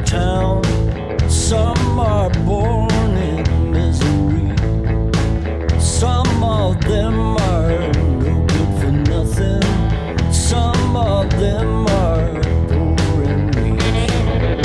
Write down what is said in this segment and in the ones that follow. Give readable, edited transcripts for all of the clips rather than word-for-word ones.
town. Some are born in misery. Some of them are no good for nothing. Some of them are poor and weak.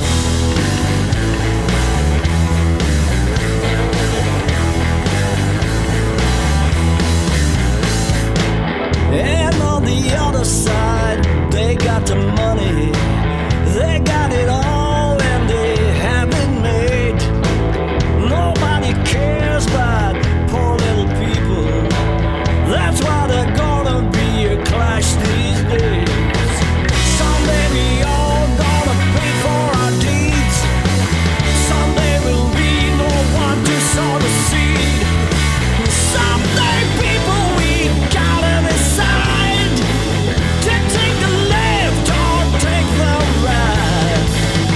And on the other side, they got the money. They got it all and they have it made. Nobody cares about poor little people. That's why they're gonna be a clash these days. Someday we all gonna pay for our deeds. Someday we'll be no one to sow the seed. Someday people we gotta decide to take the left or take the right.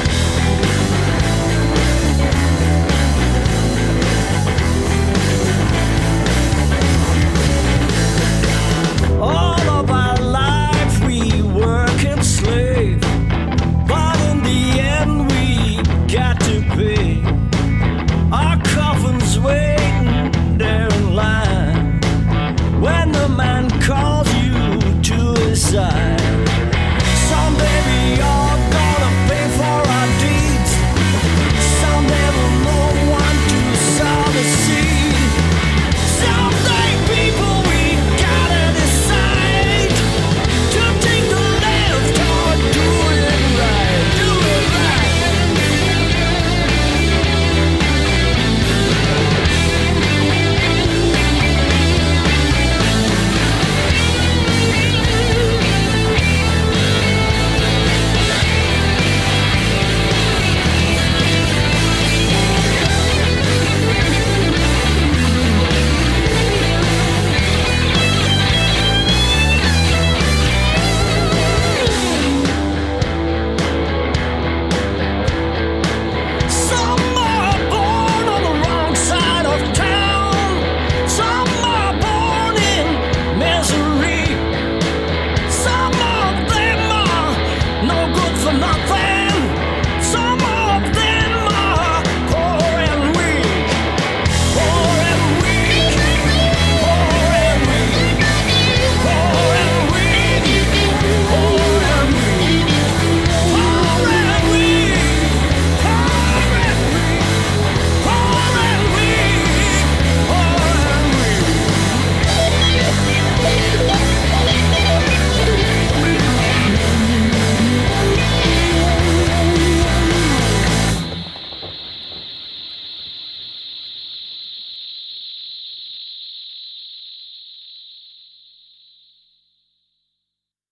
All of our life we work and slave, but in the end we got to pay. Our coffin's waiting there in line when the man calls you to his side. Someday we all gonna pay for our deeds. Someday we'll know one to sow the seed. Someday people we gotta decide to take the left or do it right. Do it right. Some are born on the wrong side of town. Some are born in misery. Some of them are no good for nothing.